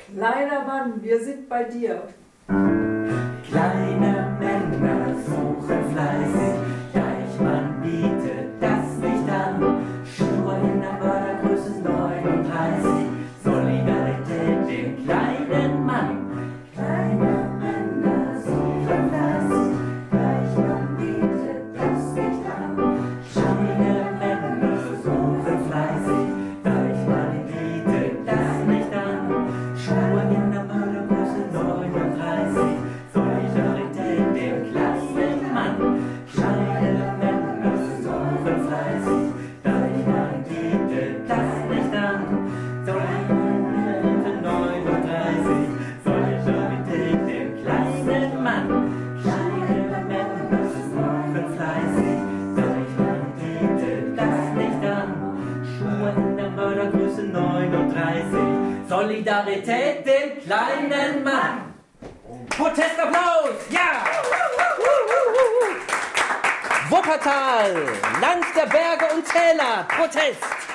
Kleiner Mann, wir sind bei dir. Kleine Männer suchen fleißig, Deichmann bietet das nicht an. Schuhe in der Mördergröße 39, Solidarität dem kleinen Mann. Kleine Männer suchen fleißig, Deichmann bietet das nicht an. Kleine Männer suchen fleißig, Deichmann bietet das nicht an. Schuhe in der Mördergröße 39, Solidarität dem kleinen Mann. Kleine Männer suchen fleißig, Deichmann bietet das nicht an. Solidarität 39, Solidarität dem kleinen Mann. Kleine Männer suchen fleißig, Deichmann bietet das nicht an. Schuhe in der Mördergröße 39, Solidarität dem kleinen Mann. Protestapplaus! Ja! Wuppertal, Land der Berge und Täler, Protest!